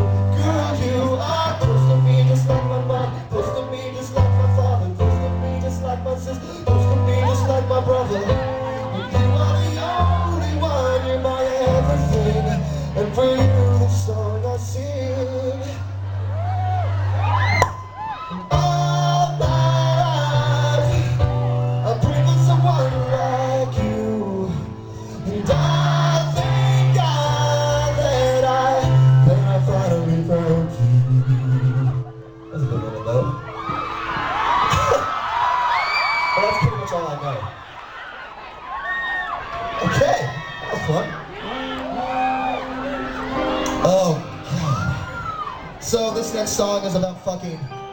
good you are. Close to me just like my mom, close to me just like my father, close to me just like my sister, close to me just like my brother. You are the only one, you're my everything, and for you the song I sing. All my life I pray for someone like you, and I thank God that I finally found you. That's a good one though. Well, that's pretty much all I know. Okay, that was fun. Oh, God. So this next song is about fucking